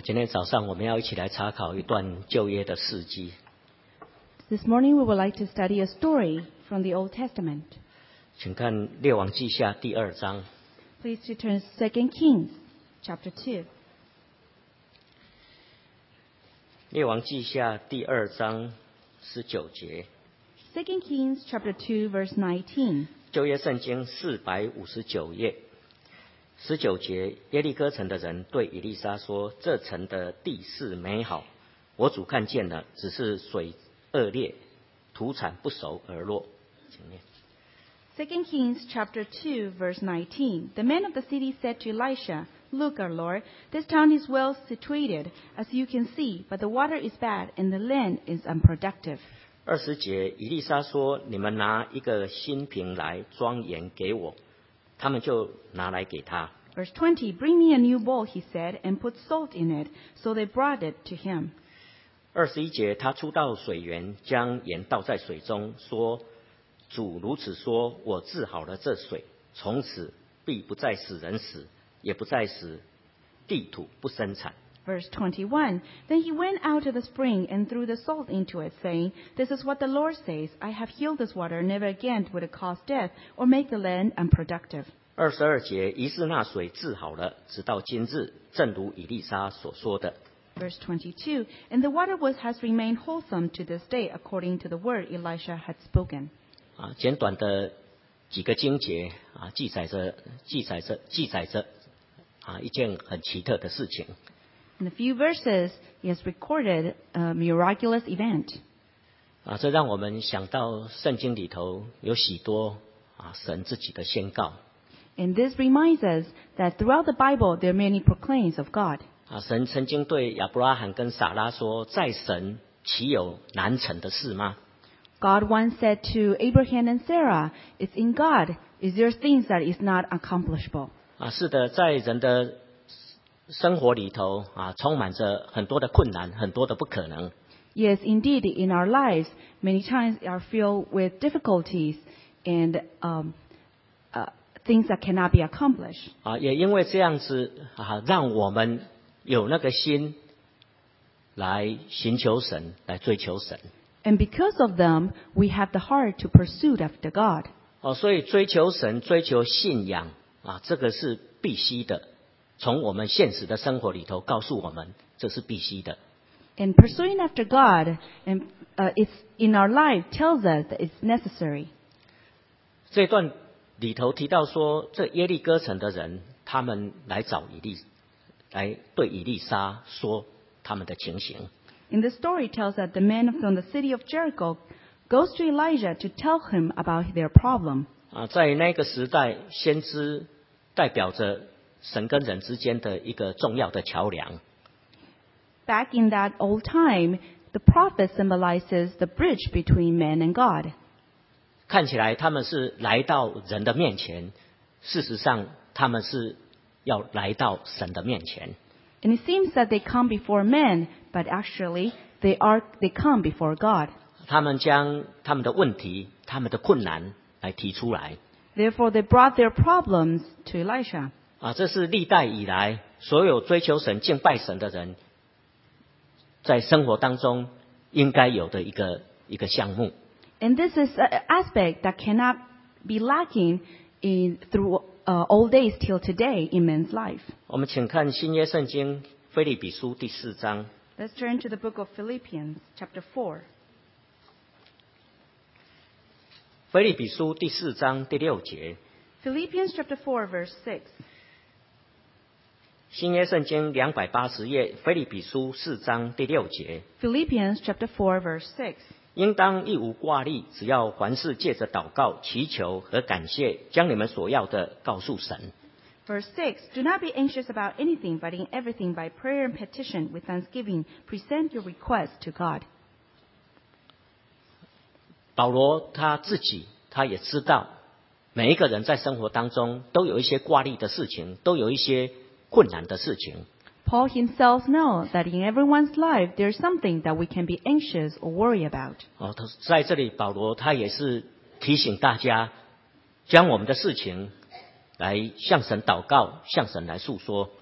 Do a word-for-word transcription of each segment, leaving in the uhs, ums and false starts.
今天早上我们要一起来查考一段旧约的事迹。 This morning we would like to study a story from the Old Testament. 请看列王记下第二章。 Please return to Second Kings, chapter two. 列王记下第二章十九节。 Second Kings, chapter two, verse nineteen. 旧约圣经四百五十九页。十九节，耶利哥城的人对以利沙说：“这城的地势美好，我主看见了，只是水恶劣，土产不熟而落。”请念。 Second Kings, chapter two, verse nineteen. The men of the city said to Elisha, "Look, our Lord, this town is well situated, as you can see, but the water is bad and the land is unproductive." 二十节，以利沙说：“你们拿一个新瓶来装盐给我。”他们就拿来给他。 Verse twenty, "Bring me a new bowl," he said, "and put salt in it." So they brought it to him. 二十一节，他出到水源，将盐倒在水中，说：“主如此说，我治好了这水，从此必不再使人死，也不再使地土不生产。” Verse twenty-one, "Then he went out to the spring and threw the salt into it, saying, 'This is what the Lord says, I have healed this water, never again would it cause death or make the land unproductive.'" 二十二节，于是那水治好了，直到今日，正如以利沙所说的。 Verse twenty-two, "And the water was, has remained wholesome to this day, according to the word Elisha had spoken." 啊，简短的几个经节啊，记载着记载着记载着啊一件很奇特的事情。 In a few verses, he has recorded a miraculous event. 啊，这让我们想到圣经里头有许多啊神自己的宣告。 And this reminds us that throughout the Bible, there are many proclaims of God. 啊，神曾经对亚伯拉罕跟撒拉说：“在神岂有难成的事吗？” God once said to Abraham and Sarah, "It's in God. Is there things that is not accomplishable?" 啊，是的，在人的生活里头啊，充满着很多的困难，很多的不可能。 Yes, indeed, in our lives, many times are filled with difficulties and um, uh, things that cannot be accomplished. 啊，也因为这样子啊，让我们有那个心来寻求神，来追求神。 And because of them, we have the heart to pursue after God. 哦，所以追求神、追求信仰啊，这个是必须的。从我们现实的生活里头告诉我们，这是必须的。 And pursuing after God and uh, it's in our life tells us that it's necessary. 这段里头提到说，这耶利哥城的人，他们来找以利，来对以利沙说他们的情形。 In the story tells that the men from the city of Jericho goes to Elijah to tell him about their problem. 啊，在那个时代，先知代表着神跟人之间的一个重要的桥梁。 Back in that old time, the prophet symbolizes the bridge between man and God. 看起来他们是来到人的面前，事实上他们是要来到神的面前。 And it seems that they come before men, but actually they are they come before God. 他们将他们的问题、他们的困难来提出来。 Therefore, they brought their problems to Elisha. 啊，这是历代以来所有追求神、敬拜神的人，在生活当中应该有的一个一个项目。 And this is an aspect that cannot be lacking in through uh, old days till today in man's life. 我们请看新约圣经腓立比书第四章。 Let's turn to the book of Philippians, chapter four. 腓立比书第四章第六节。 Philippians chapter four, verse six. 新约圣经两百八十页，腓立比书四章第六节。 Philippians chapter four, verse six. 应当一无挂虑，只要凡事借着祷告、祈求和感谢，将你们所要的告诉神。 Verse six, "Do not be anxious about anything, but in everything by prayer and petition with thanksgiving, present your requests to God." 保罗他自己他也知道，每一个人在生活当中都有一些挂虑的事情，都有一些困难的事情。 Paul himself knows that in everyone's life there's something that we can be anxious or worry about. 哦，他在这里保罗他也是提醒大家，将我们的事情来向神祷告，向神来诉说。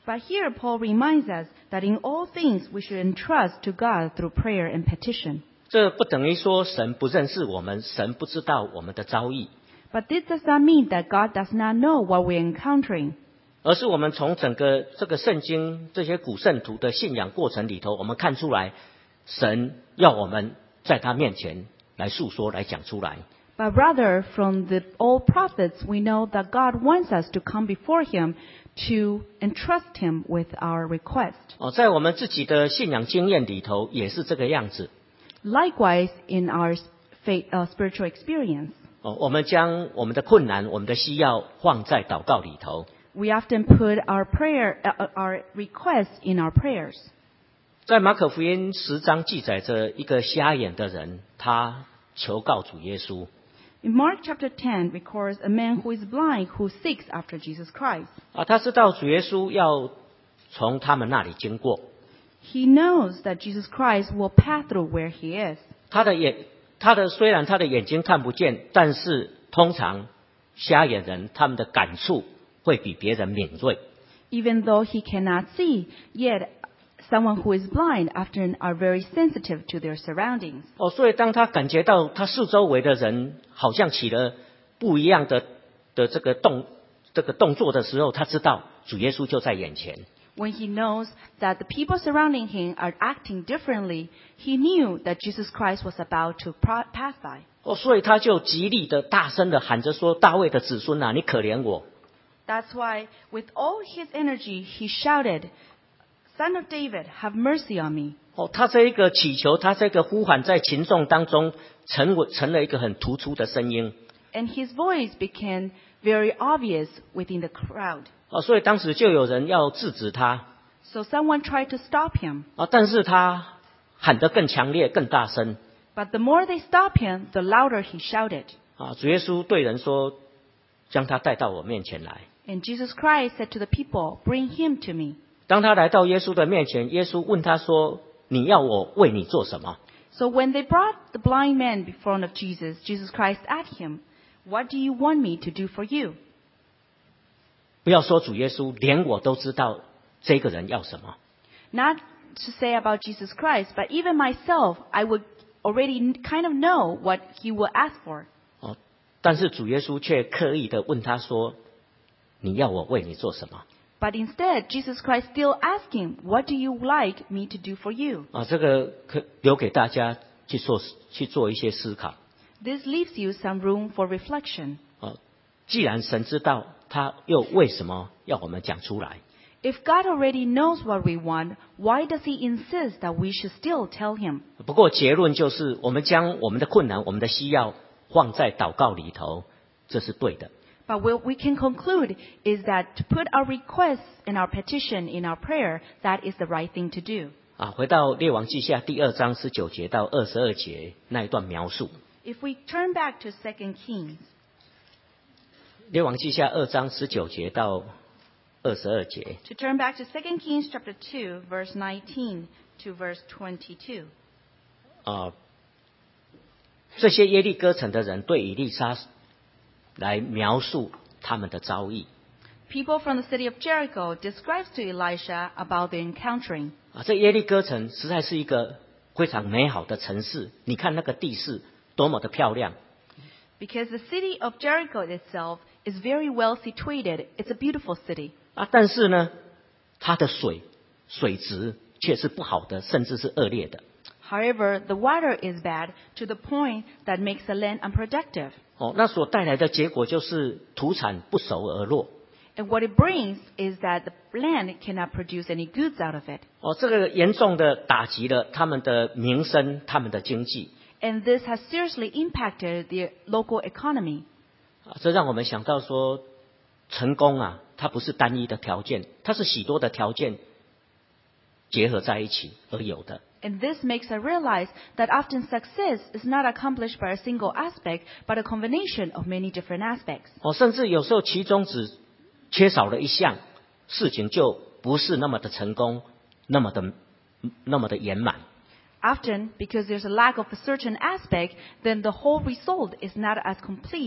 But here Paul reminds us that in all things we should entrust to God through prayer and petition. 这不等于说神不认识我们，神不知道我们的遭遇， But this does not mean that God does not know what we're encountering. 而是我们从整个这个圣经这些古圣徒的信仰过程里头，我们看出来，神要我们在他面前来诉说，来讲出来。 But rather, from the old prophets, we know that God wants us to come before Him to entrust Him with our request. 哦，在我们自己的信仰经验里头，也是这个样子。 Likewise, in our faith, uh, spiritual experience, 哦，我们将我们的困难、我们的需要放在祷告里头。 we often put our prayer, uh, our requests in our prayers. 在马可福音十章记载着一个瞎眼的人，他求告主耶稣。 In Mark chapter ten records a man who is blind who seeks after Jesus Christ. 啊，他知道主耶稣要从他们那里经过， He knows that Jesus Christ will pass through where he is. 他的眼，他的虽然他的眼睛看不见，但是通常瞎眼人他们的感触会比别人敏锐。 Even though he cannot see, yet someone who is blind often are very sensitive to their surroundings. 哦，所以当他感觉到他四周围的人好像起了不一样的的这个动这个动作的时候，他知道主耶稣就在眼前。 When he knows that the people surrounding him are acting differently, he knew that Jesus Christ was about to pro- pass by. 哦，所以他就极力的大声的喊着说：“大卫的子孙啊，你可怜我！” That's why, with all his energy, he shouted, "Son of David, have mercy on me." 哦，他这一个祈求，他这个呼喊，在群众当中成为成了一个很突出的声音。 And his voice became very obvious within the crowd. 哦，所以当时就有人要制止他， So someone tried to stop him. 啊，但是他喊得更强烈、更大声。 But the more they stopped him, the louder he shouted. 啊，主耶稣对人说：“将他带到我面前来。” And Jesus Christ said to the people, "Bring him to me." 当他来到耶稣的面前，耶稣问他说：“你要我为你做什么？” So when they brought the blind man before of Jesus, Jesus Christ asked him, "What do you want me to do for you?" 不要说主耶稣，连我都知道这个人要什么。 Not to say about Jesus Christ, but even myself, I would already kind of know what he will ask for. 哦，但是主耶稣却刻意的问他说：“你要我为你做什么？” But instead, Jesus Christ still asked him, "What do you like me to do for you?" 啊，这个可留给大家去做去做一些思考。 This leaves you some room for reflection. 哦，既然神知道，他又为什么要我们讲出来？ If God already knows what we want, why does he insist that we should still tell him? 不过结论就是，我们将我们的困难、我们的需要放在祷告里头，这是对的。 But what we can conclude is that to put our requests and our petition in our prayer, that is the right thing to do. 啊，回到列王记下第二章十九节到二十二节那一段描述。 If we turn back to Second Kings, 列王记下二章十九节到二十二节， to turn back to Second Kings chapter two, verse nineteen to verse twenty-two. 啊，这些耶利哥城的人对以利沙来描述他们的遭遇。 People from the city of Jericho describes to Elisha about the encountering. 啊，这耶利哥城实在是一个非常美好的城市，你看那个地势多么的漂亮。 Because the city of Jericho itself is very well situated. It's a beautiful city. 啊，但是呢，它的水水质却是不好的，甚至是恶劣的。 However, the water is bad to the point that makes the land unproductive. 哦，那所带来的结果就是土产不熟而落。 And what it brings is that the land cannot produce any goods out of it. 哦，这个严重的打击了他们的民生、他们的经济。 And this has seriously impacted the local economy. 啊，这让我们想到说，成功啊，它不是单一的条件，它是许多的条件结合在一起而有的。 And this makes us realize that often success is not accomplished by a single aspect, but a combination of many different aspects. 哦，甚至有时候其中只缺少了一项，事情就不是那么的成功，那么的那么的圆满。 Often, because there's a lack of a certain aspect, then the whole result is not as complete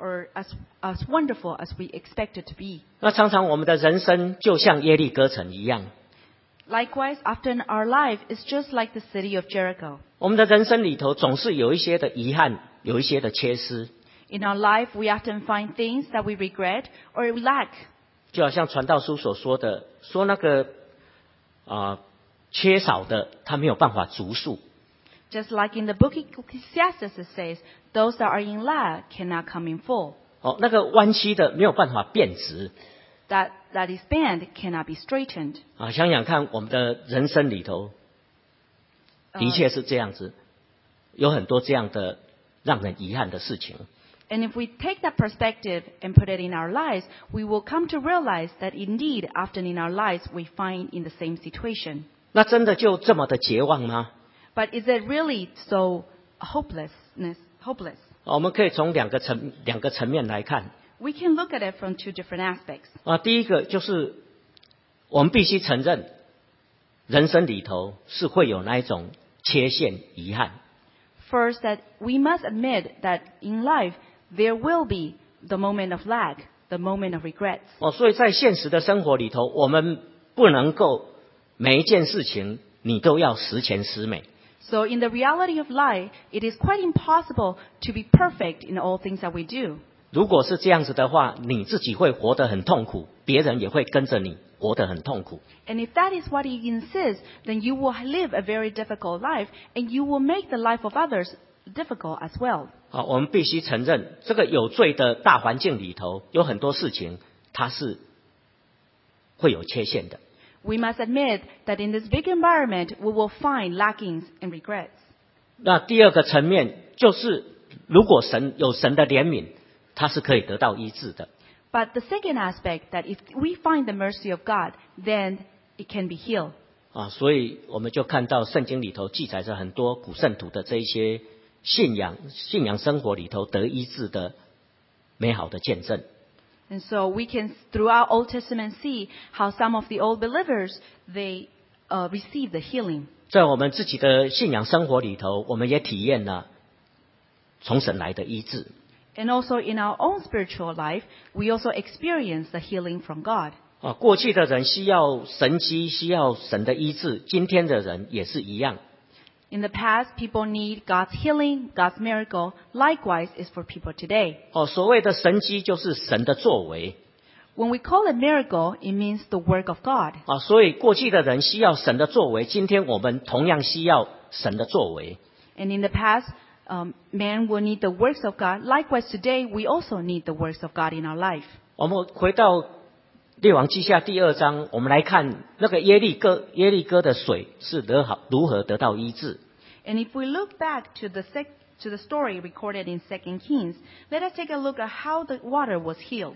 or as, as wonderful as we expect it to be. 那常常我们的人生就像耶利哥城一样， Likewise, often our life is just like the city of Jericho. 我们的人生里头总是有一些的遗憾，有一些的缺失。 In our life, we often find things that we regret or lack. 就好像传道书所说的，说那个啊、呃、缺少的，他没有办法足数。 Just like in the book of Ecclesiastes it says, those that are in lack cannot come in full. 哦，那个弯曲的没有办法变直。 That, that is bent cannot be straightened. 啊，想想看，我们的人生里头，的确是这样子，有很多这样的让人遗憾的事情。 And if we take that perspective and put it in our lives, we will come to realize that indeed, often in our lives, we find in the same situation. 那真的就这么的绝望吗？ But is it really so hopelessness, hopeless? 我们可以从两个层两个层面来看。 We can look at it from two different aspects. 啊，第一个就是我们必须承认，人生里头是会有那一种缺陷、遗憾。 First, that we must admit that in life, there will be the moment of lack, the moment of regrets. 哦，所以在现实的生活里头，我们不能够每一件事情你都要十全十美。 So in the reality of life, it is quite impossible to be perfect in all things that we do. 如果是这样子的话，你自己会活得很痛苦，别人也会跟着你活得很痛苦。 And if that is what he insists, then you will live a very difficult life, and you will make the life of others difficult as well. 啊，我们必须承认，这个有罪的大环境里头，有很多事情它是会有缺陷的。 We must admit that in this big environment, we will find lackings and regrets. 那第二个层面就是，如果神有神的怜悯，它是可以得到医治的。 But the second aspect, that if we find the mercy of God, then it can be healed. 啊，所以我们就看到圣经里头记载着很多古圣徒的这一些信仰、信仰生活里头得医治的美好的见证。 And so we can, throughout Old Testament, see how some of the old believers, they uh, receive the healing. 在我们自己的信仰生活里头，我们也体验了从神来的医治。 And also in our own spiritual life, we also experience the healing from God. 啊，过去的人需要神迹，需要神的医治，今天的人也是一样。 In the past, people need God's healing, God's miracle. Likewise is for people today. 哦，所谓的神迹就是神的作为。 When we call it miracle, it means the work of God. 啊，所以过去的人需要神的作为，今天我们同样需要神的作为。 And in the past, um, man will need the works of God. Likewise, today we also need the works of God in our life. 我们回到列王记下第二章，我们来看那个耶利哥耶利哥的水是如何如何得到医治。 And if we look back to the sec- to the story recorded in Second Kings, let us take a look at how the water was healed.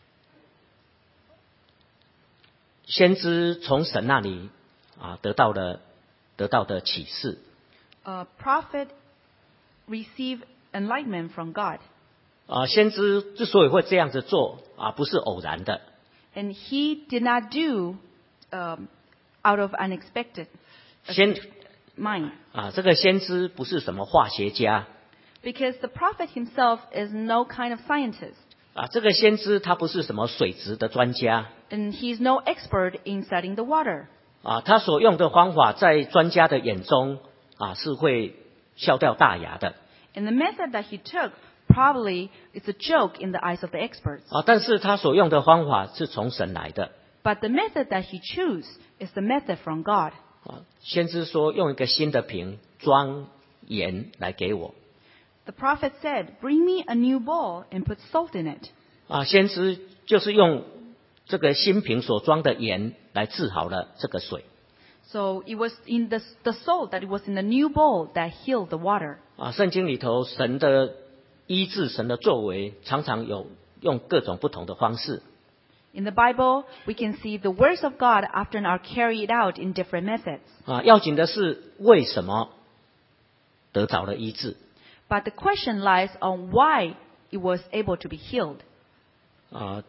先知从神那里啊得到了得到的启示。 A prophet received enlightenment from God. 啊，先知之所以会这样子做啊，不是偶然的。 And he did not do um, out of unexpected 先 mind. 啊，这个先知不是什么化学家 Because the prophet himself is no kind of scientist. 啊，这个先知他不是什么水质的专家 And he's no expert in studying the water. 啊，他所用的方法在专家的眼中啊是会笑掉大牙的 And the method that he took probably is a joke in the eyes of the experts. 啊，但是他所用的方法是从神来的 But the method that he chose is the method from God. 啊。先知说用一个新的瓶装盐来给我 The prophet said, "Bring me a new bowl and put salt in it." 啊，先知就是用这个新瓶所装的盐来治好了这个水 So it was in the, the salt that it was in the new bowl that healed the water. 啊。圣经里头神的医治、神的作为，常常有用各种不同的方式 In the Bible, we can see the words of God often are carried out in different methods. 啊。要紧的是为什么得着了医治 But the question lies on why it was able to be healed. 啊？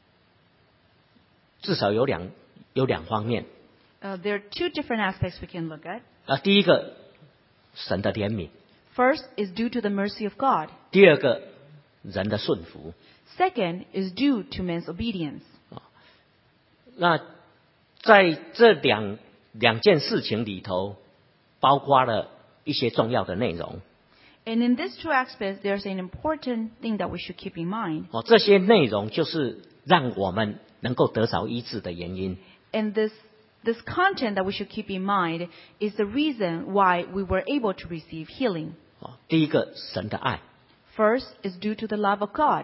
至少有两有两方面 Uh, there are two different aspects we can look at. 啊。第一个，神的怜悯； First is due to the mercy of God. 第二个， 人的顺服。 Second is due to man's obedience. 那在这两两件事情里头，包括了一些重要的内容。 And in these two aspects, there's an important thing that we should keep in mind. 哦，这些内容就是让我们能够得着医治的原因。 And this, this content that we should keep in mind is the reason why we were able to receive healing. 哦，第一个，神的爱， First is due to the love of God.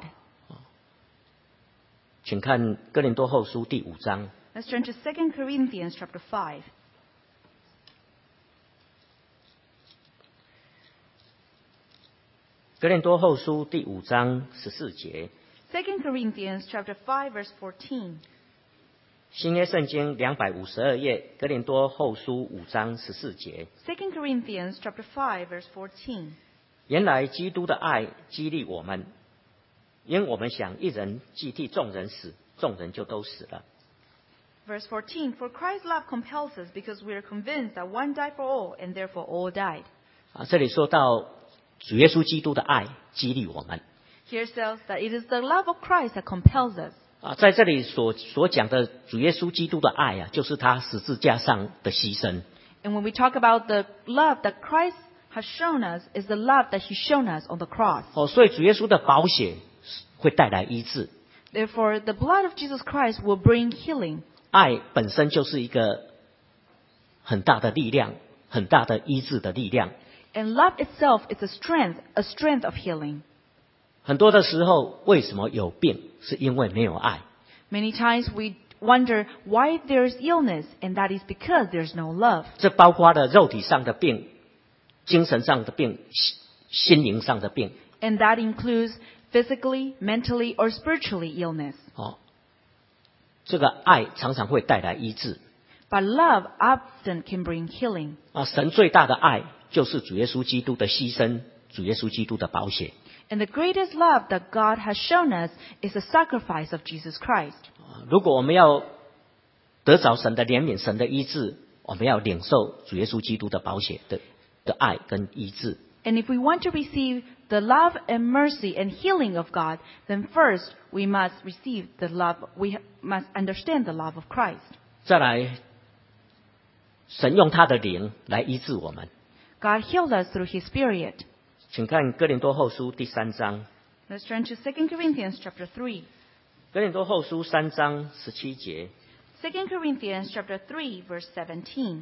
请看哥林多后书第五章。 Let's turn to Second Corinthians chapter five. 哥林多后书第五章十四节， Second Corinthians chapter five verse fourteen. 新约圣经两百五十二页，哥林多后书五章十四节。 Second Corinthians chapter five verse fourteen. 原来基督的爱激励我们，因我们想一人既替众人死，众人就都死了。 Verse fourteen, For Christ's love compels us because we are convinced that one died for all and therefore all died. 啊，这里说到主耶稣基督的爱激励我们。 Here says that it is the love of Christ that compels us. 啊，在这里所所讲的主耶稣基督的爱啊，就是他十字架上的牺牲。 And when we talk about the love that Christ has shown us, is the love that He's shown us on the cross. 哦，所以主耶稣的宝血会带来医治。 Therefore, the blood of Jesus Christ will bring healing. 爱本身就是一个很大的力量，很大的医治的力量。 And love itself is a strength, a strength of healing. 很多的时候，为什么有病，是因为没有爱。 Many times we wonder why there's illness, and that is because there's no love. 这包括了肉体上的病、精神上的病、心心灵上的病。 And that includes physically, mentally, or spiritually illness. 哦，这个爱常常会带来医治。 But love often can bring healing. 啊，神最大的爱就是主耶稣基督的牺牲，主耶稣基督的宝血。 And the greatest love that God has shown us is the sacrifice of Jesus Christ. 啊，如果我们要得着神的怜悯、神的医治，我们要领受主耶稣基督的宝血的的爱跟医治。 And if we want to receive the love and mercy and healing of God, then first we must receive the love, we must understand the love of Christ. 再来，神用他的灵来医治我们。 God healed us through His Spirit. 请看哥林多后书第三章， Let's turn to Second Corinthians chapter three. 哥林多后书三章十七节。 Second Corinthians chapter three verse seventeen.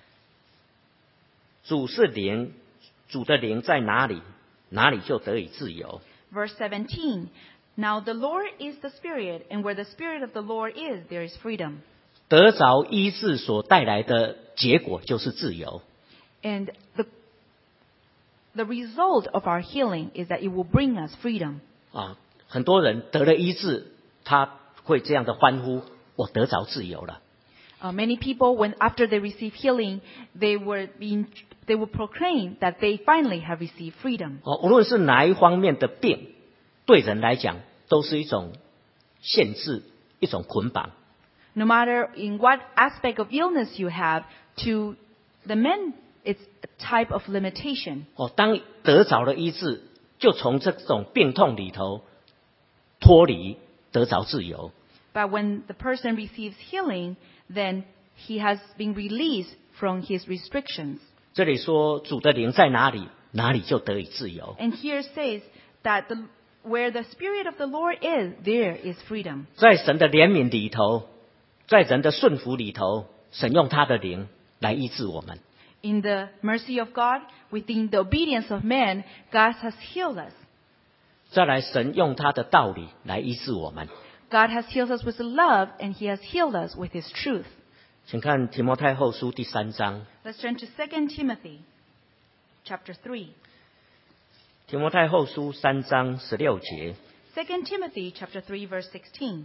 主是灵，主的灵在哪里，哪里就得以自由。 Verse seventeen. Now the Lord is the Spirit, and where the Spirit of the Lord is, there is freedom. 得着医治所带来的结果就是自由。 And the, the result of our healing is that it will bring us freedom. 啊，很多人得了医治，他会这样的欢呼：我得着自由了。 Uh, many people, when after they receive healing, they were being, they will proclaim that they finally have received freedom. 哦，无论是哪一方面的病，对人来讲都是一种限制，一种捆绑。 No matter in what aspect of illness you have, to the men, it's a type of limitation. 哦，当得着了医治，就从这种病痛里头脱离，得着自由。 But when the person receives healing, then he has been released from his restrictions. 这里说主的灵在哪里，哪里就得以自由。 And here says that the, where the Spirit of the Lord is, there is freedom. 在神的怜悯里头，在人的顺服里头，神用他的灵来医治我们。 In the mercy of God, within the obedience of man, God has healed us. 再来，神用他的道理来医治我们。 God has healed us with His love, and He has healed us with His truth. 请看提摩太后书第三章。 Let's turn to Second Timothy, chapter three. 提摩太后书三章十六节。 Second Timothy, chapter three, verse sixteen.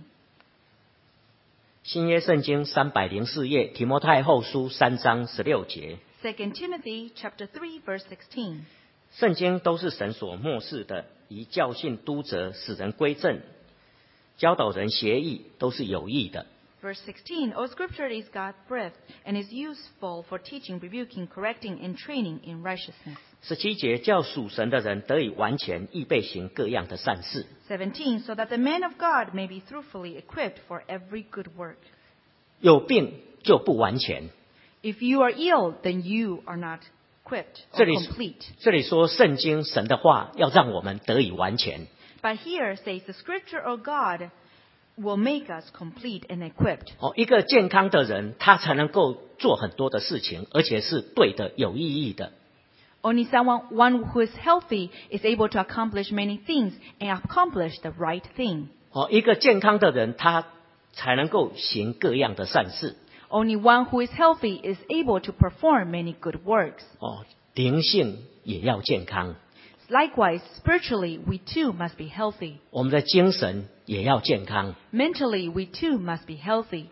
新约圣经三百零四页，提摩太后书三章十六节。 Second Timothy, chapter three, verse sixteen. 圣经都是神所默示的，以教训、督责、使人归正、教导人学义，都是有益的。 Verse sixteen, All Scripture is God breathed and is useful for teaching, rebuking, correcting, and training in righteousness. 十七节，叫属神的人得以完全，预备行各样的善事。 seventeen, So that the man of God may be truthfully equipped for every good work. 有病就不完全。 If you are ill, then you are not equipped 这 or 里 complete. 这里说圣经神的话要让我们得以完全。 But here says the Scripture of God will make us complete and equipped. 哦，一个健康的人，他才能够做很多的事情，而且是对的、有意义的。 Only someone one who is healthy is able to accomplish many things and accomplish the right thing. 哦，一个健康的人，他才能够行各样的善事。 Only one who is healthy is able to perform many good works. 哦，灵性也要健康， Likewise, spiritually, we too must be healthy. 我们的精神也要健康。 Mentally, we too must be healthy.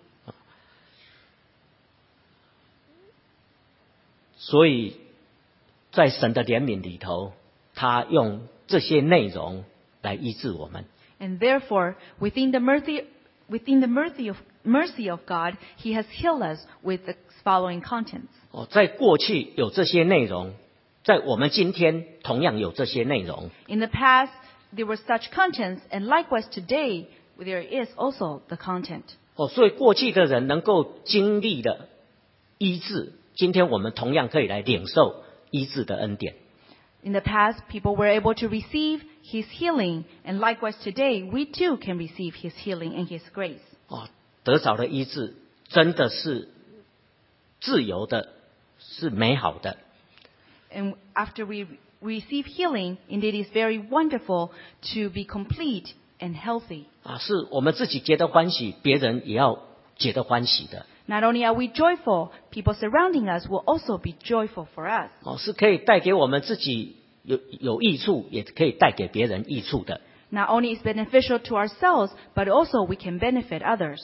所以，在神的怜悯里头，他用这些内容来医治我们。 And therefore, within the mercy, within the mercy of, mercy of God, He has healed us with the following contents. 哦，在过去有这些内容，在我们今天同样有这些内容。 In the past, there were such contents, and likewise today, there is also the content. 哦，所以过去的人能够经历的医治，今天我们同样可以来领受医治的恩典。 In the past, people were able to receive His healing, and likewise today, we too can receive His healing and His grace. 哦，得着的医治真的是自由的，是美好的。 And after we receive healing, indeed it's very wonderful to be complete and healthy. 啊，是我们自己觉得欢喜，别人也要觉得欢喜的。 Not only are we joyful, people surrounding us will also be joyful for us. 哦，是可以带给我们自己有有益处，也可以带给别人益处的。 Not only is it beneficial to ourselves, but also we can benefit others.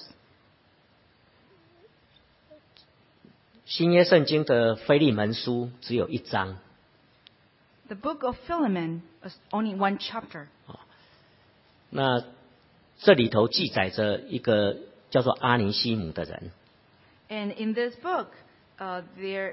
新约圣经的腓利门书只有一章， The book of Philemon is only one chapter. 那这里头记载着一个叫做阿尼西姆的人。 And in this book, uh, there,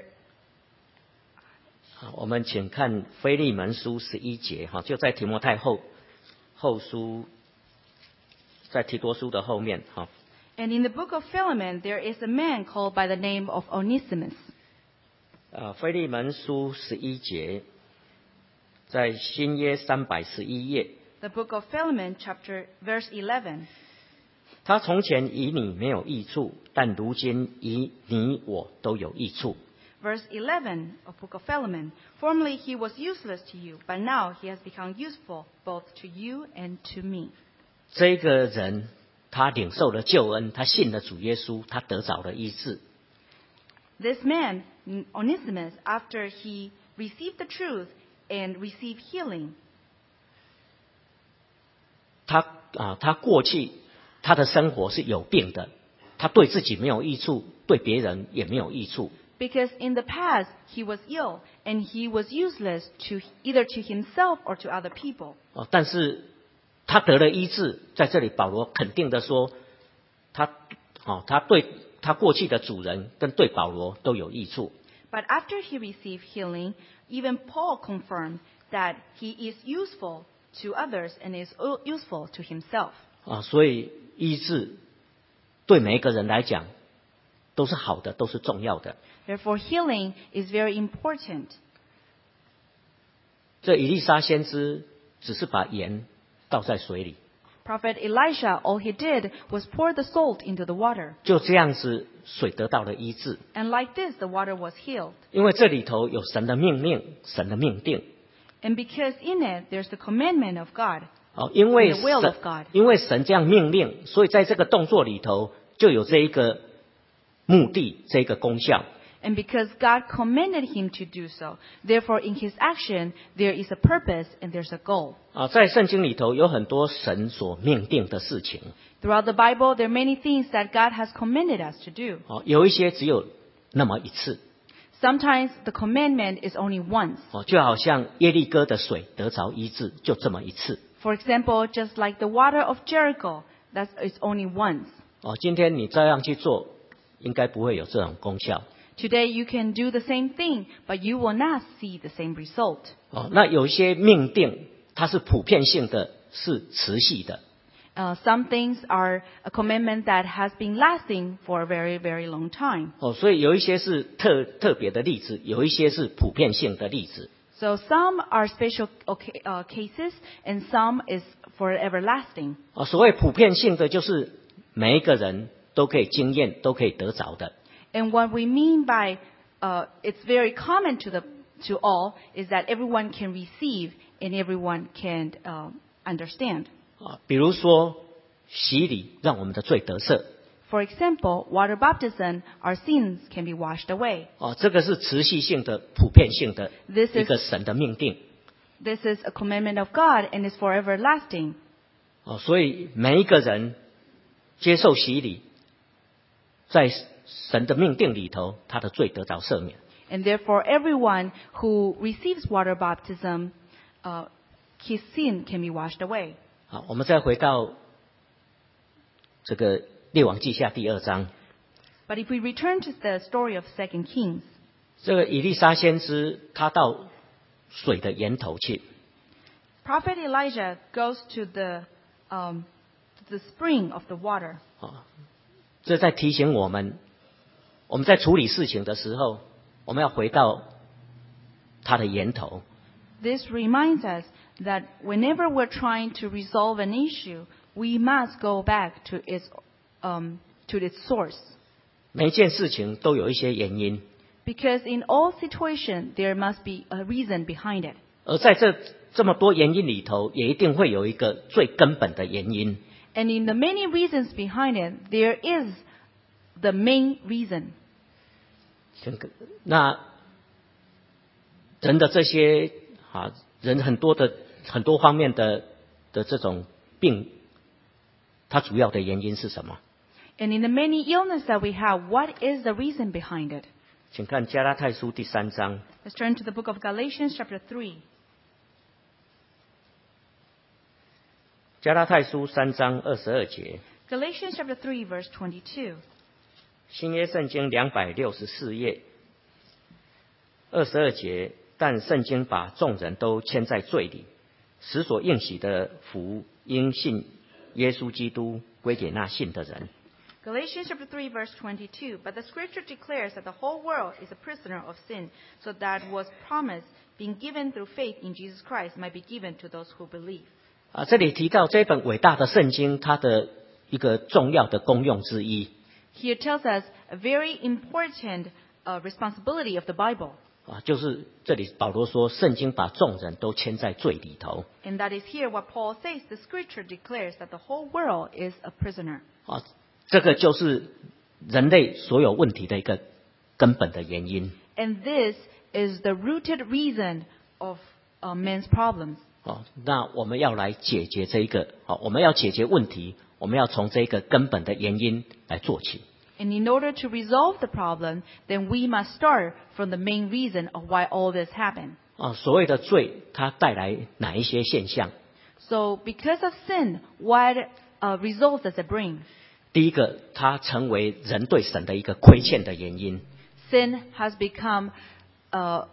好，我们请看腓利门书十一节，哈，就在提摩太后后书，在提多书的后面，哈。 and in the book of Philemon, there is a man called by the name of Onesimus. 呃，腓利门书十一节，在新约三百十一页。 The book of Philemon, chapter verse eleven. 他从前以你没有益处，但如今以你我都有益处。 Verse eleven of book of Philemon. Formerly he was useless to you, but now he has become useful both to you and to me. 这个人他领受了救恩，他信了主耶稣，他得着了医治。 This man, Onesimus, after he received the truth and received healing, 他啊，他过去他的生活是有病的，他对自己没有益处，对别人也没有益处。 because in the past he was ill and he was useless to either to himself or to other people. 哦，但是他得了医治，在这里保罗肯定的说，他哦，他对他过去的主人跟对保罗都有益处。 But after he received healing, even Paul confirmed that he is useful to others and is useful to himself. 啊，所以医治对每一个人来讲都是好的，都是重要的。 Therefore, healing is very important. 这以利沙先知只是把盐倒在水里， Prophet Elisha, all he did was pour the salt into the water. 就这样子水得到了医治。 And like this, the water was healed. 因为这里头有神的命令，神的命定。 And because in it, there's the commandment of God. 哦，因为 The will 神 of God. 因为神这样命令，所以在这个动作里头就有这一个目的，这个功效。 And because God commanded him to do so, therefore in his action, there is a purpose and there's a goal. 啊，在圣经里头有很多神所命定的事情， Throughout the Bible, there are many things that God has commanded us to do. 哦，有一些只有那么一次， Sometimes the commandment is only once. 哦，就好像耶利哥的水得着医治，就这么一次。 For example, just like the water of Jericho, that is only once. 哦，今天你照样去做，应该不会有这种功效。 Today you can do the same thing, but you will not see the same result. 哦，那有一些命定，它是普遍性的，是持续的。 Uh, some things are a commitment that has been lasting for a very, very long time. 哦，所以有一些是特特别的例子，有一些是普遍性的例子。 So some are special okay, uh, cases, and some is for everlasting. 哦，所谓普遍性的，就是每一个人都可以经验，都可以得着的。 And what we mean by uh, it's very common to the to all is that everyone can receive and everyone can uh, understand. 啊，比如说洗礼，让我们的罪得赦。 For example, water baptism, our sins can be washed away. 哦，这个是持续性的、普遍性的 This 一 is 个神的命定。 this is a commandment of God and is for everlasting. 哦，所以每一个人接受洗礼，在神的命定里头，他的罪得着赦免。 And therefore, everyone who receives water baptism, uh, his sin can be washed away. 好，我们再回到这个列王记下第二章， But if we return to the story of Second Kings, 这个以利沙先知他到水的源头去， Prophet Elijah goes to the um, the spring of the water. 啊，这在提醒我们，我们在处理事情的时候，我们要回到它的源头。 This reminds us that whenever we're trying to resolve an issue, we must go back to its um, to its source. 每一件事情都有一些原因， Because in all situations, there must be a reason behind it. 而在这这么多原因里头，也一定会有一个最根本的原因。 And in the many reasons behind it, there is the main reason. 那人的这些啊，人很多的很多方面的的这种病，它主要的原因是什么？ And in the many illness that we have, what is the reason behind it? 请看加拉太书第三章， Let's turn to the book of Galatians chapter three. 加拉太书三章二十二节， Galatians chapter three, verse twenty-two. 新约圣经两百六十四页，二十二节。但圣经把众人都牵在罪里，使所应许的福因信耶稣基督归给那信的人。 Galatians chapter three, verse twenty-two. But the scripture declares that the whole world is a prisoner of sin, so that was promised, being given through faith in Jesus Christ, might be given to those who believe. 啊，这里提到这本伟大的圣经，它的一个重要的功用之一。 Here tells us a very important uh, responsibility of the Bible. 啊，就是这里保罗说，圣经把众人都牵在罪里头。 And that is here what Paul says. The scripture declares that the whole world is a prisoner. 啊，这个就是人类所有问题的一个根本的原因。 And this is the rooted reason of uh, men's problems. 哦，那我们要来解决这一个，哦，我们要解决问题，我们要从这个根本的原因来做起。 And in order to resolve the problem, then we must start from the main reason of why all this happened. 啊，所谓的罪，它带来哪一些现象？ So because of sin, what uh, results does it bring? 第一个，它成为人对神的一个亏欠的原因。 Sin has become uh,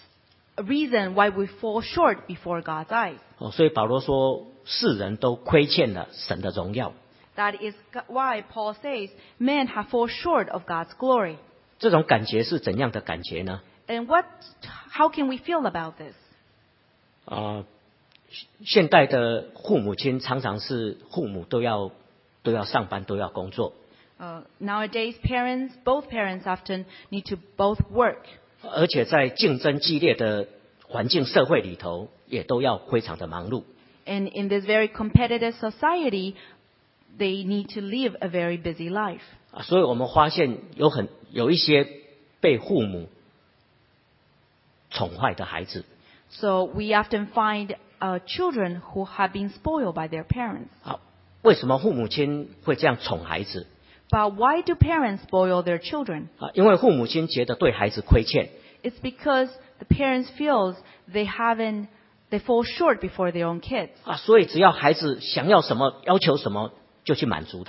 a reason why we fall short before God's eyes. 哦，所以保罗说，世人都亏欠了神的荣耀。 That is why Paul says, men have fallen short of God's glory. 这种感觉是怎样的感觉呢？ And what, how can we feel about this? 啊、现代的父母亲常常是父母都要都要上班，都要工作， Uh, nowadays, parents, both parents often need to both work. 而且在竞争激烈的环境社会里头，也都要非常的忙碌。 And in this very competitive society, they need to live a very busy life. 啊，所以我们发现有很有一些被父母宠坏的孩子。 So we often find uh, children who have been spoiled by their parents. 啊，为什么父母亲会这样宠孩子？ But why do parents spoil their children? 啊，因为父母亲觉得对孩子亏欠， It's because the parents feels they haven't, they fall short before their own kids. 啊，所以只要孩子想要什么，要求什么，就去满足他。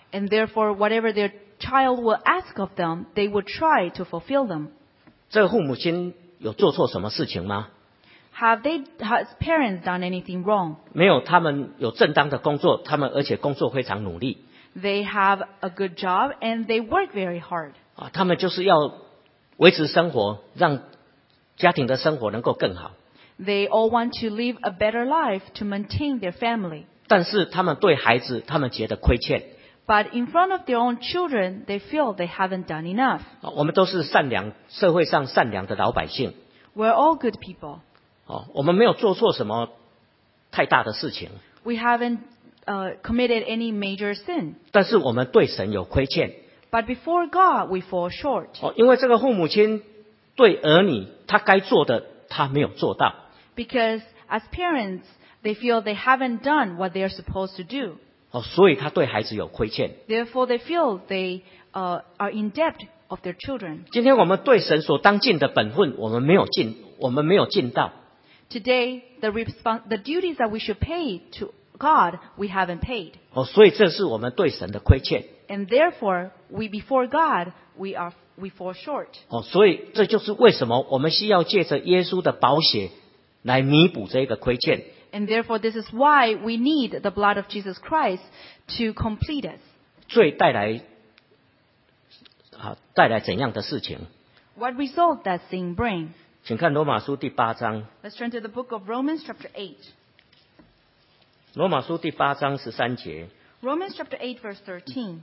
And therefore, whatever their child will ask of them, they would try to fulfill them. 这个父母亲有做错什么事情吗？ Have they, has parents done anything wrong? 没有，他们有正当的工作，他们而且工作非常努力 They have a good job and they work very hard. 啊，他们就是要维持生活，让家庭的生活能够更好。 They all want to live a better life to maintain their family. 但是他们对孩子，他们觉得亏欠 But in front of their own children, they feel they haven't done enough. 啊。我们都是善良，社会上善良的老百姓 We're all good people. 哦，我们没有做错什么太大的事情， We haven't uh, committed any major sin. 但是我们对神有亏欠 But before God, we fall short. 哦，因为这个父母亲对儿女他该做的他没有做到。 Because as parents, they feel they haven't done what they are supposed to do. 哦，所以他对孩子有亏欠。 Therefore, they feel they uh, are in debt of their children. 今天我们对神所当尽的本分，我们没有尽，我们没有尽到。 Today, the, respons- the duties that we should pay to God, we haven't paid. 哦，所以这是我们对神的亏欠。 And therefore, we before God, we are we fall short. 哦，所以这就是为什么我们需要借着耶稣的宝血来弥补这个亏欠。 And therefore, this is why we need the blood of Jesus Christ to complete us. 罪带来啊带来怎样的事情？ What result does sin bring? 请看罗马书第八章， Let's turn to the book of Romans chapter eight. 罗马书第八章十三节。 Romans chapter eight verse thirteen.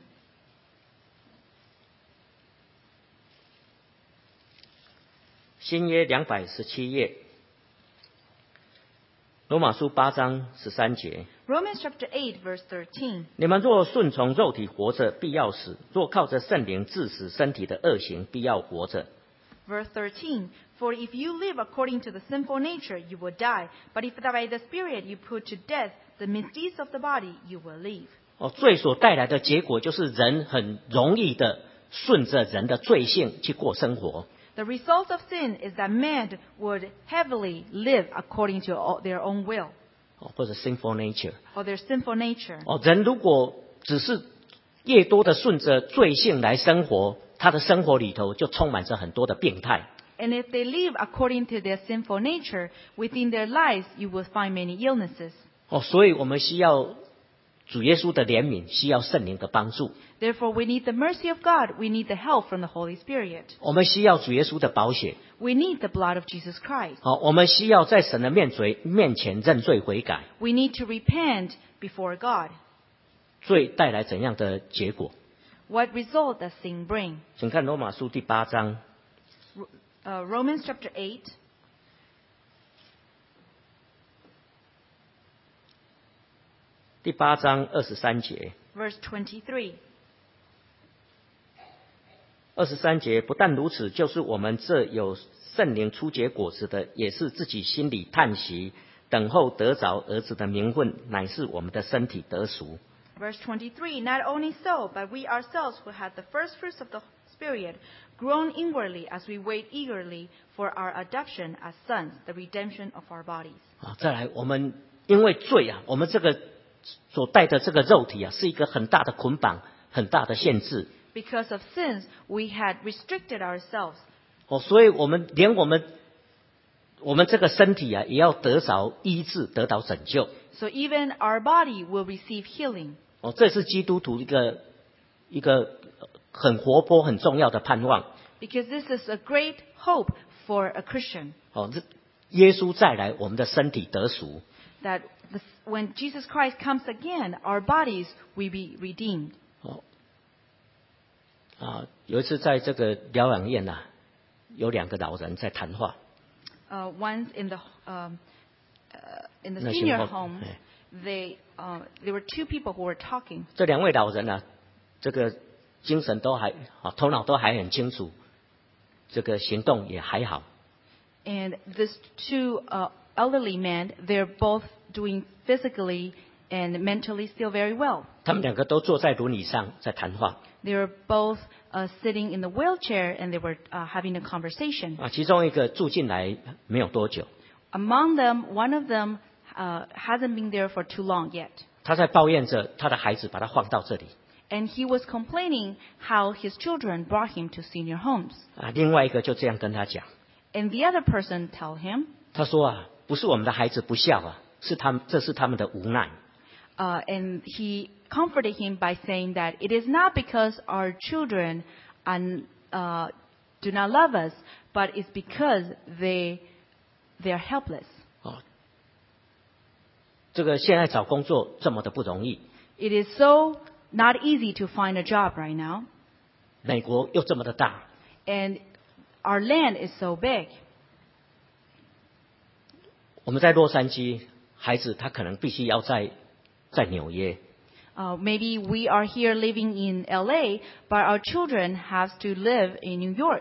新约两百十七页，罗马书八章十三节。 Romans chapter eight verse thirteen. 你们若顺从肉体活着，必要死；若靠着圣灵治死身体的恶行，必要活着。 Verse thirteen. For if you live according to the sinful nature, you will die. But if by the Spirit you put to death the misdeeds of the body, you will live. 哦，罪所带来的结果就是人很容易的顺着人的罪性去过生活。 The result of sin is that man would heavily live according to all- their own will 哦，或者 sinful nature。 or their sinful nature. 哦，人如果只是越多的顺着罪性来生活，他的生活里头就充满着很多的病态。 And if they live according to their sinful nature, within their lives you will find many illnesses. 哦，所以我们需要主耶稣的怜悯，需要圣灵的帮助。 Therefore, we need the mercy of God. We need the help from the Holy Spirit. 我们需要主耶稣的宝血。 We need the blood of Jesus Christ. 好，我们需要在神的面罪面前认罪悔改。 We need to repent before God. 罪带来怎样的结果？ What result does sin bring? 请看罗马书第八章 Uh, Romans chapter eight, 第八章二十三节。 verse twenty-three. 二十三节，不但如此，就是我们这有圣灵初结果子的，也是自己心里叹息，等候得着儿子的名分，乃是我们的身体得赎。 Verse twenty-three. Not only so, but we ourselves who had the first fruits of the Spirit groan inwardly as we wait eagerly for our adoption as sons, the redemption of our bodies. 啊，再来，我们因为罪啊，我们这个所带的这个肉体啊，是一个很大的捆绑，很大的限制。 Because of sins, we had restricted ourselves. 哦，所以我们连我们我们这个身体啊，也要得着医治，得到拯救。 So even our body will receive healing. 哦，这是基督徒一个一个很活泼、很重要的盼望。 Because this is a great hope for a Christian. 哦，这耶稣再来，我们的身体得赎。 That the, when Jesus Christ comes again, our bodies will be redeemed. 哦，啊，有一次在这个疗养院呐、啊，有两个老人在谈话。 Uh, once in the um, uh, in the 那些 senior 后- home, 哎 they uh, there were two people who were talking. 这两位老人啊，这个精神都还啊，头脑都还很清楚，这个行动也还好。 And these two uh, elderly men, they're both doing physically and mentally still very well. 他们两个都坐在轮椅上在谈话 They were both uh, sitting in the wheelchair and they were uh, having a conversation. 啊，其中一个住进来没有多久， Among them, one of them uh, hasn't been there for too long yet. 他在抱怨着他的孩子把他放到这里， And he was complaining how his children brought him to senior homes. 啊，另外一个就这样跟他讲， And the other person told him, 他说啊，不是我们的孩子不孝啊，是他们这是他们的无奈。 uh, and he comforted him by saying that it is not because our children are, uh, do not love us, but it's because they they are helpless. 哦，这个现在找工作这么的不容易， It is so not easy to find a job right now, 美国又这么的大， and our land is so big. 我们在洛杉矶，孩子他可能必须要在在纽约， Uh, maybe we are here living in L A, but our children have to live in New York.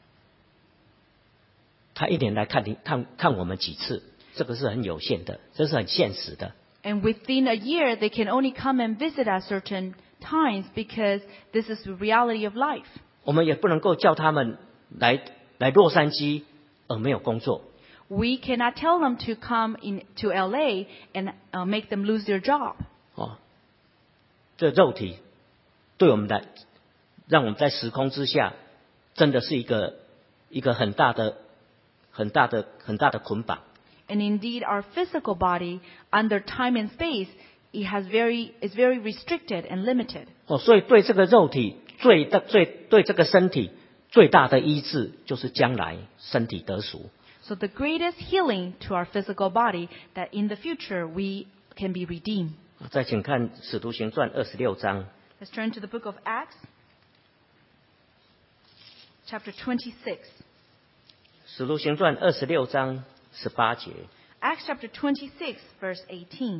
他一年来看你看看我们几次，这个是很有限的，这是很现实的。 And within a year, they can only come and visit at certain times because this is the reality of life. 我们也不能够叫他们来来洛杉矶而没有工作。 We cannot tell them to come in to L A and uh, make them lose their job. 哦，这肉体对我们来，让我们在时空之下，真的是一个一个很大的、很大的、很大的捆绑。 And indeed, our physical body, under time and space, it has very is very restricted and limited. 哦，所以对这个肉体最大、最对这个身体最大的医治，就是将来身体得赎。 So the greatest healing to our physical body, that in the future we can be redeemed. 再请看《使徒行传》二十六章， Let's turn to the book of Acts, chapter twenty-six. 《使徒行传》二十六章十八节。 Acts chapter twenty-six, verse eighteen.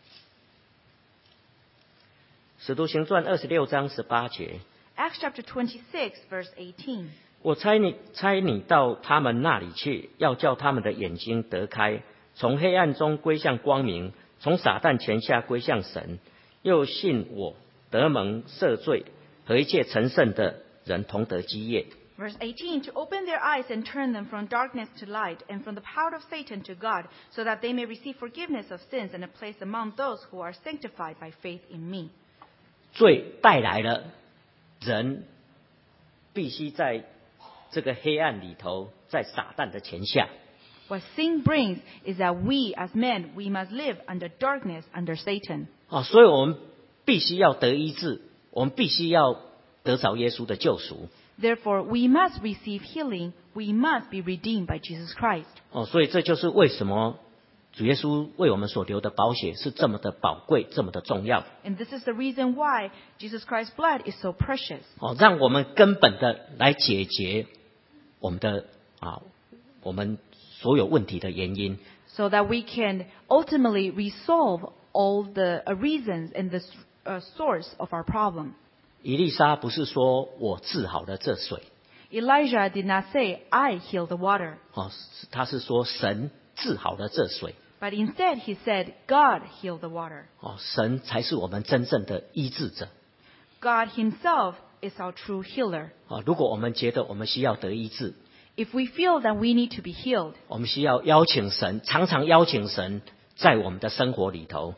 使徒行传二十六章十八节， Acts chapter twenty-six, verse eighteen. 我差你差你到他们那里去，要叫他们的眼睛得开，从黑暗中归向光明，从撒旦权下归向神，又信我得蒙赦罪，和一切成圣的人同得基业。 Verse eighteen, to open their eyes and turn them from darkness to light and from the power of Satan to God, so that they may receive forgiveness of sins and a place among those who are sanctified by faith in me. 罪带来了人必须在这个黑暗里头，在撒旦的权下。 What sin brings is that we as men, we must live under darkness, under Satan. 啊，所以我们必须要得医治，我们必须要得着耶稣的救赎。 Therefore, we must receive healing. We must be redeemed by Jesus Christ. 哦，所以这就是为什么主耶稣为我们所流的宝血是这么的宝贵，这么的重要。 And this is the reason why Jesus Christ's blood is so precious. 哦，让我们根本的来解决我们的啊，我们所有问题的原因。 So that we can ultimately resolve all the uh, reasons and the uh, source of our problem. 以利沙不是说我治好了这水， Elijah did not say, I heal the water. 哦，他是说神治好了这水。 But instead he said, God healed the water. 哦，神才是我们真正的医治者。 God himself is our true healer. 哦，如果我们觉得我们需要得医治， If we feel that we need to be healed, 我们需要邀请神，常常邀请神在我们的生活里头。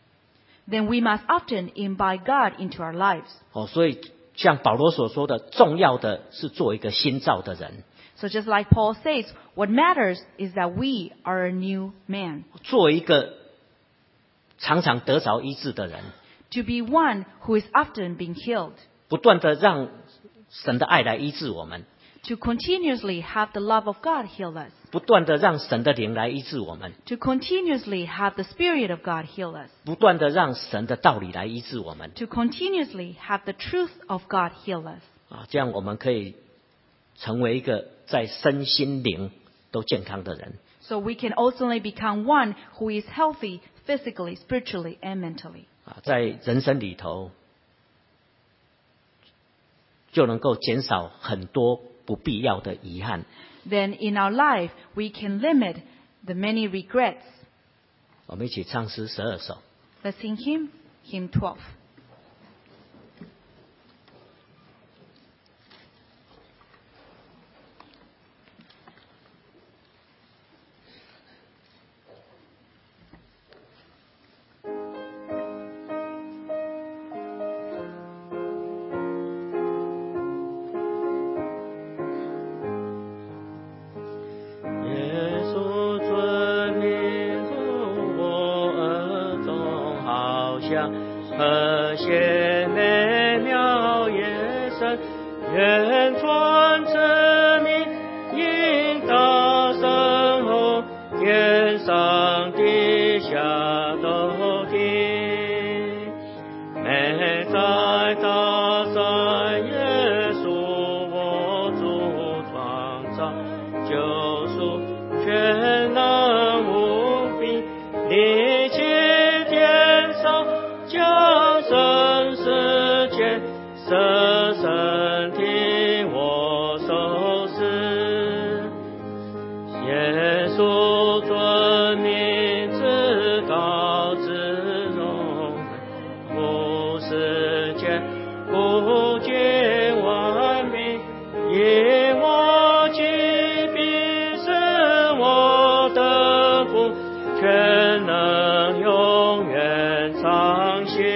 then we must often invite God into our lives. 哦，所以像保罗所说的，重要的是做一个新造的人， So just like Paul says, what matters is that we are a new man. 做一个常常得着医治的人， To be one who is often being healed. 不断的让神的爱来医治我们， To continuously have the love of God heal us. 不断的让神的灵来医治我们， To continuously have the Spirit of God heal us. 不断的让神的道理来医治我们。 To continuously have the truth of God heal us. 啊，这样我们可以成为一个在身心灵都健康的人。 So we can ultimately become one who is healthy physically, spiritually, and mentally. 啊，在人生里头就能够减少很多不必要的遗憾。 Then in our life, we can limit the many regrets. 我们一起唱诗十二首。 Let's sing hymn, hymn twelve. 响，和谐美妙夜深，愿传之名应大声吼，天上地下都听。美在大山耶稣，我主创造救赎，全能无比，立起天上降生世间，舍身替我受死。耶稣尊名至高至荣，无世间不尽万民，因我疾病是我的福，全能永远长新。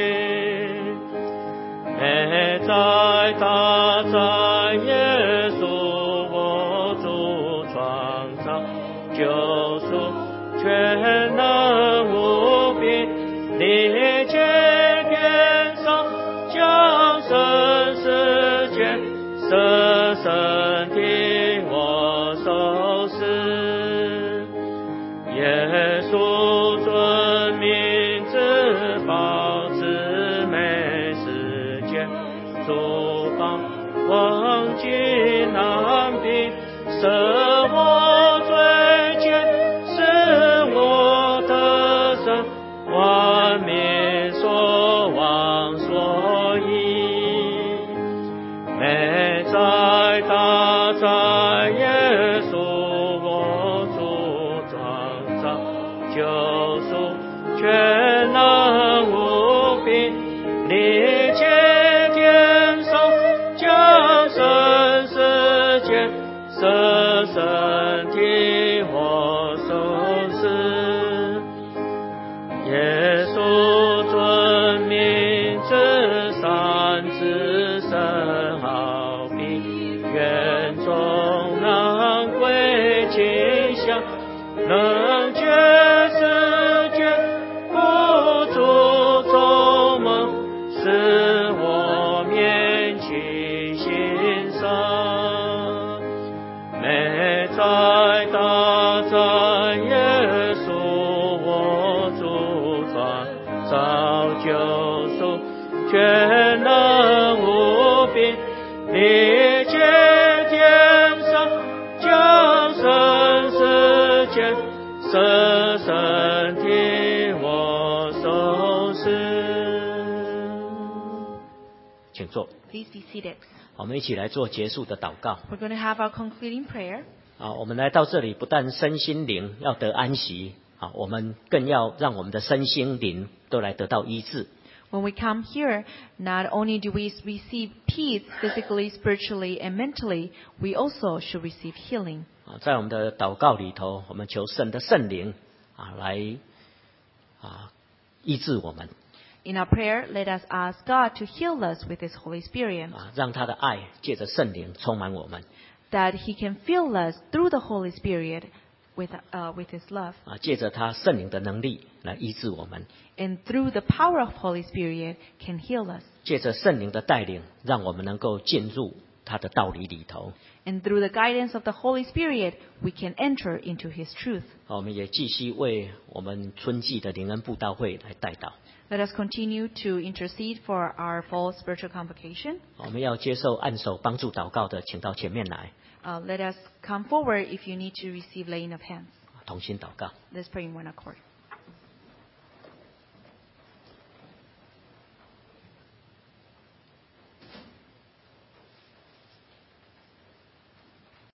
美在大在耶稣，我主创造救赎，全能无比，立起天上降生世间，舍身替我受死。耶稣尊名至宝至美世界，诸邦忘记难比，舍我罪愆，是我的神，万民所望所依。美在大在耶稣，我主创造救赎，全能无比，立起天上降生世间，舍身替我受死。耶稣尊名至善至圣好比，愿众能归倾向，能觉世间不足众梦，使我面起心伤。美在大在耶稣，我主创造救赎，全能无比，立起天上降生世间，舍身替我受死。请坐。 Please be seated. 我们一起来做结束的祷告。 We're going to have our concluding prayer. 啊，我们来到这里，不但身心灵要得安息，啊，我们更要让我们的身心灵都来得到医治。 When we come here, not only do we receive peace physically, spiritually, and mentally, we also should receive healing. 啊，在我们的祷告里头，我们求神的圣灵啊来啊医治我们。 In our prayer, let us ask God to heal us with His Holy Spirit, 啊，让他的爱借着圣灵充满我们。 that He can fill us through the Holy Spirit with, uh, with His love. 啊，借着他圣灵的能力来医治我们。 And through the power of Holy Spirit can heal us. 借着圣灵的带领，让我们能够进入他的道理里头。 And through the guidance of the Holy Spirit, we can enter into His truth. 啊，我们也继续为我们春季的灵恩布道会来代祷。 Let us continue to intercede for our fall spiritual convocation. 我们要接受按手帮助祷告的，请到前面来， Uh, let us come forward if you need to receive laying of hands. 同心祷告。 Let's pray in one accord.